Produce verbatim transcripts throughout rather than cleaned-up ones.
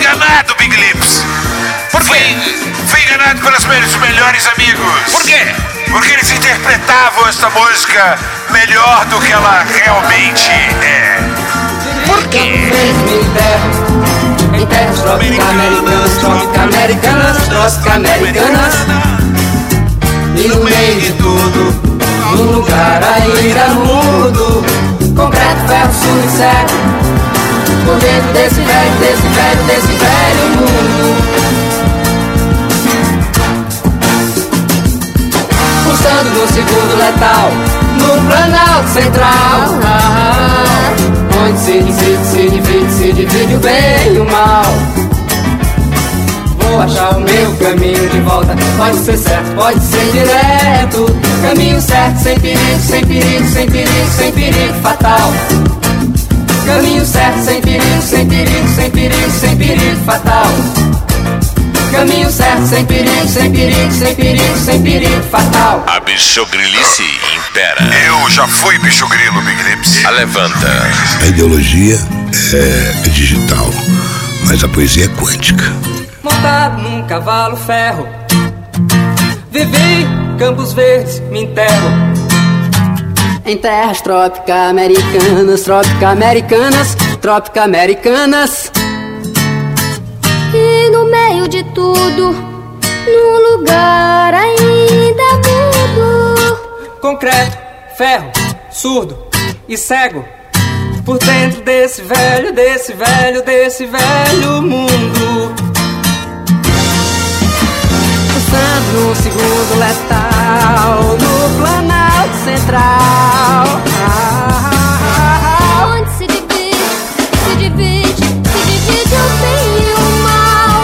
enganado, Big Lips. Por quê? Fui, fui enganado pelos meus melhores amigos. Por quê? Porque eles interpretavam essa música melhor do que ela realmente é. Por quê? Em terras trópicas americanas, trópicas americanas, trópicas americanas. E no meio de tudo, num lugar ainda mudo, concreto, ferro, surdo e cego, por dentro desse velho, desse velho, desse velho mundo. Pulsando no segundo letal, no Planalto Central, ah, onde se divide, se divide, se divide o bem e o mal. Vou achar o meu caminho de volta, pode ser certo, pode ser direto. Caminho certo, sem perigo, sem perigo, sem perigo, sem perigo fatal. Caminho certo, sem perigo, sem perigo, sem perigo, sem perigo fatal. Caminho certo, sem perigo, sem perigo, sem perigo, sem perigo fatal. A bichogrilice impera. Eu já fui bicho grilo, Big Lips. A levanta. A ideologia é, é digital, mas a poesia é quântica. Montado num cavalo ferro, vivi Campos Verdes, me enterro em terras trópicas americanas, trópicas americanas, trópicas americanas. E no meio de tudo, num lugar ainda mudo, Concreto, ferro, surdo e cego, por dentro desse velho, desse velho, desse velho mundo. Pulsando no segundo letal, no Planalto Central, ah, onde se divide, se divide, se divide o bem e o mal.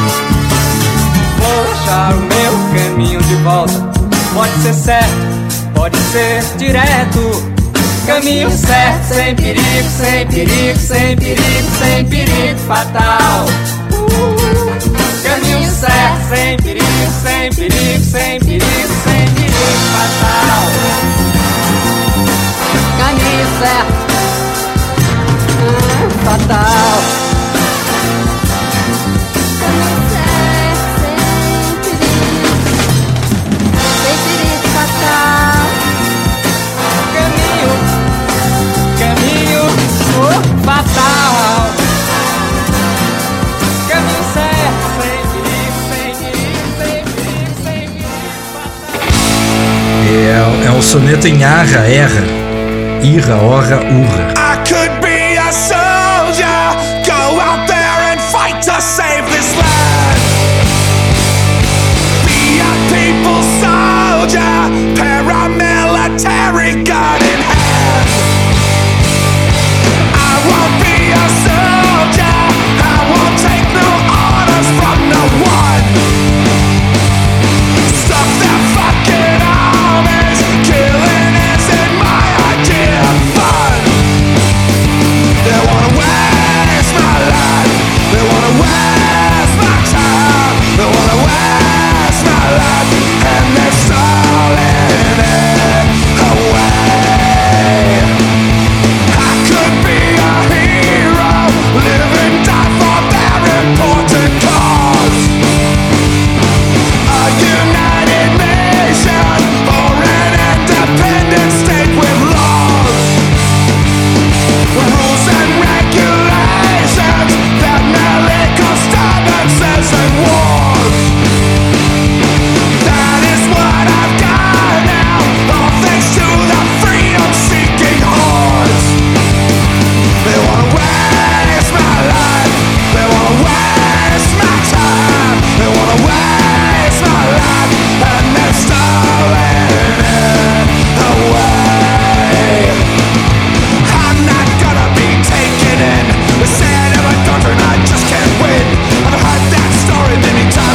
vou achar o meu caminho de volta, pode ser certo, pode ser direto. Caminho certo, sem perigo, sem perigo, sem perigo, sem perigo fatal. Caminho certo, sem perigo, sem perigo, sem perigo, sem perigo fatal. Caminho certo, ah, fatal. Caminho certo, sem perigo, sem perigo fatal. Caminho, caminho oh, fatal. Caminho certo, sem perigo, sem perigo, sem perigo, sem perigo fatal. É, é um soneto em arra, erra, irra, orra, urra. I could be a soldier, go out there and fight to save this land. Be a people's soldier, paramilitary gun in hand. I won't be a soldier, I won't take no orders from no one. Stop that fucking armies, killing isn't my idea of fun. They wanna waste my life, they wanna waste my time, they wanna waste my life, and they're stolen it away. I could be a hero, live and die for their important cause. A united nation or an independent state with laws, rules and regulations that merely cause disturbances and wars. That is what I've got now, all thanks to the freedom-seeking hordes. They wanna waste my life, they wanna waste my time, they wanna waste my life, and they're stolen it away. I'm not gonna be taken in, they say I never doctrine, I just can't win. I've heard that story many times.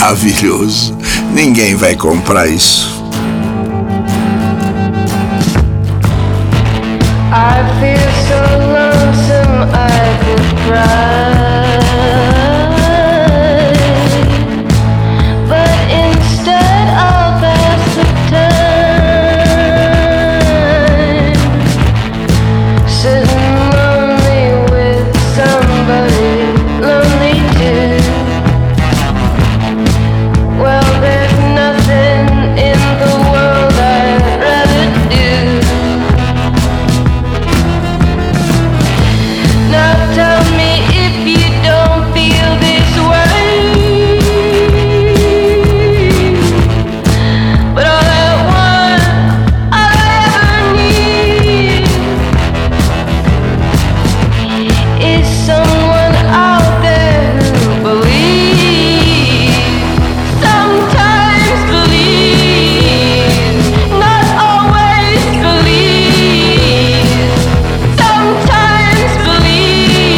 maravilhoso. Ninguém vai comprar isso. I feel so lonesome I could cry, but instead I'll pass the time, sitting lonely with somebody lonely too. Well, there's nothing in the world I'd rather do. Now tell me if you don't feel this way, but all I want, all I ever need, is someone out there who believes, sometimes believes, not always believes, sometimes believes.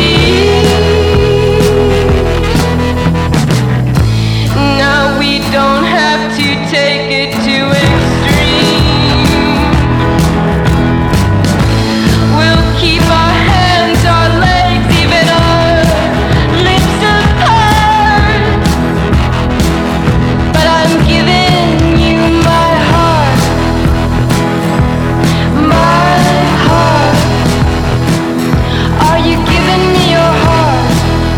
Now we don't have to take it to extreme. We'll keep our hands, our legs, even our lips apart. But I'm giving you my heart, my heart. Are you giving me your heart?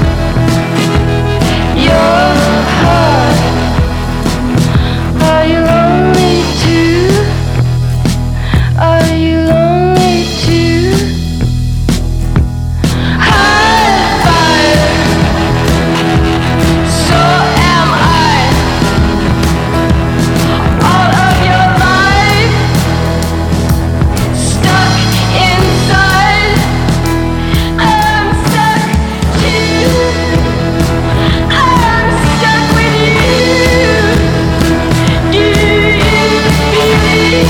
Your heart. Are you lonely too? Are you lonely too? High five. So am I. All of your life stuck inside. I'm stuck too. I'm stuck with you. Do you believe?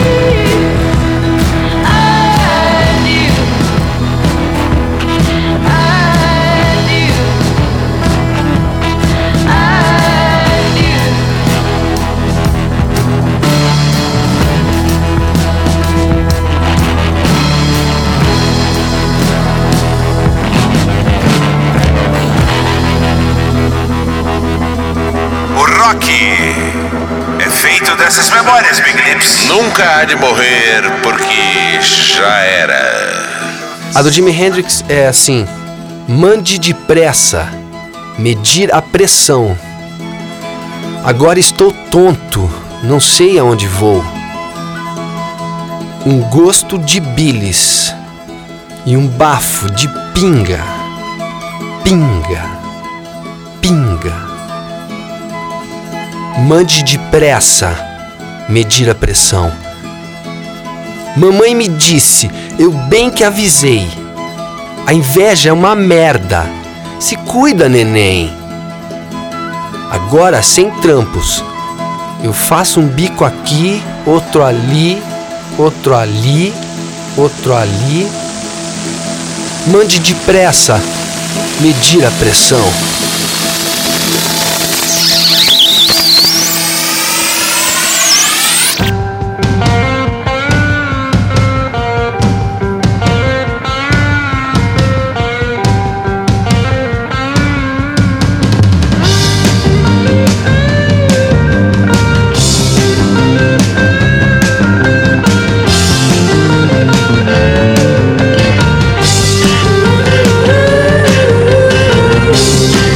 I do. I do. I do. O rock é feito dessas memórias, Big Lips. Nunca há de morrer porque já era. A do Jimi Hendrix é assim: mande depressa, medir a pressão. Agora estou tonto, não sei aonde vou. Um gosto de bilis e um bafo de pinga, pinga, pinga. Mande depressa, medir a pressão. Mamãe me disse, eu bem que avisei. A inveja é uma merda. Se cuida, neném. Agora sem trampos. Eu faço um bico aqui, outro ali, outro ali, outro ali. Mande depressa, medir a pressão. Thank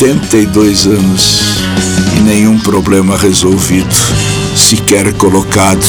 oitenta e dois anos e nenhum problema resolvido, sequer colocado.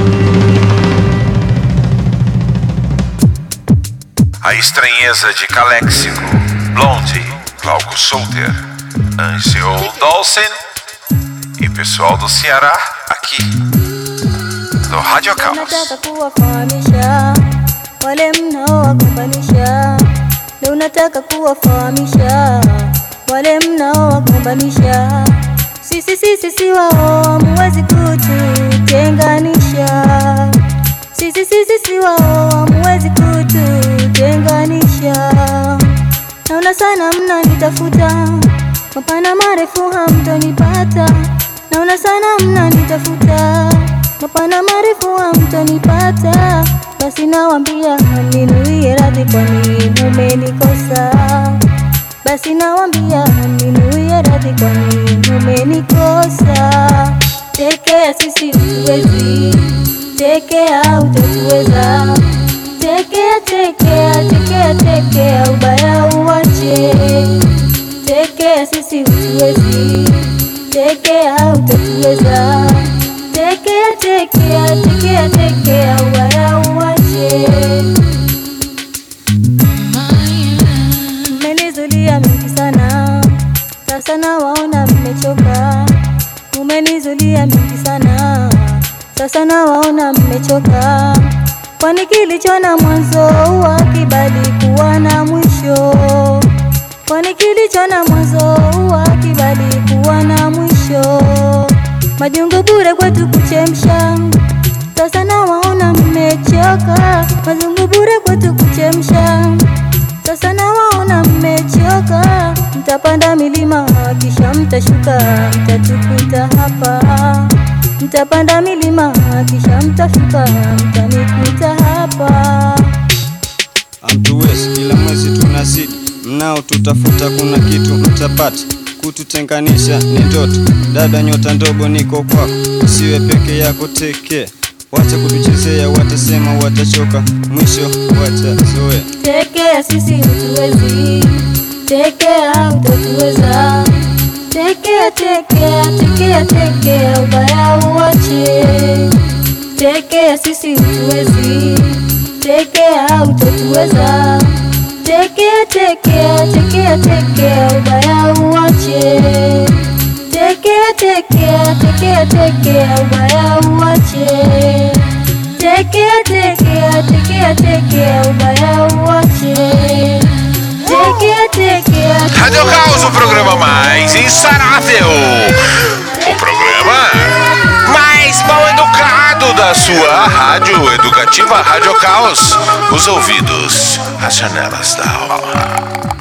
A estranheza de Calexico, Blondie, Glauco Solter, Angel Dawson e pessoal do Ceará aqui no Rádio Caos. Nataka kuwafahamisha wale mnaowagombanisha, leo nataka kuwafahamisha wale mnaowagombanisha, sisi sisi si wao muwezi kututenganisha, sisi sisi si wao muwezi kututenganisha. Naona sana mnanitafuta, mapana marefu hamtonipata. Naona sana mnanitafuta, mapana marefu hamtonipata. Basi nawaambia mninuie radhi kwani mumenikosa. Basi nawaambia mninuie radhi kwani mumenikosa. Tekea sisi utuwezi, tekea utatuweza. Tekea, tekea, tekea, tekea, ubaya uwache. Tekea sisi utuwezi, tekea utatuweza. Tekea, tekea, tekea, tekea, ubaya uwache. Mmenizulia mingi sana, sasa nawaona mmechoka. Mmenizulia mingi sana, sasa nawaona mmechoka. Kwani kilicho na mwanzo huwa kibali kuwa na mwisho. Kwani kilicho na mwanzo huwa kibali kuwa na mwisho. Majungu bure kwetu kuchemsha, sasa nawaona mmechoka. Majungu bure kwetu kuchemsha, sasa nawaona mmechoka. Mtapanda milima kisha mtashuka, mtatukuta hapa. Mtapanda milima kisha mtashuka, mtanikuta hapa. Hamtuwezi, kila mwezi tunazidi, mnao tutafuta, kuna kitu mtapata. Kututenganisha ni ndoto, dada nyota ndogo niko kwako. Usiwe peke yako, tekea. Wacha kutuchezea, watasema watachoka, mwisho watazoea. Tekea sisi utuwezi, tekea utatuweza. Tekea, tekea, tekea, tekea, ubaya uwache. Tekea sisi utuwezi, tekea utatuweza. Tekea, tekea, tekea, tekea, ubaya uwache. Tekea, tekea, tekea, tekea, ubaya uwache. Tekea, tekea, tekea, tekea, ubaya uwache. Tekea, tekea. Rádio Caos, o programa mais insarável. O programa mais mal educado da sua rádio educativa Rádio Caos. Os ouvidos, as janelas da alma.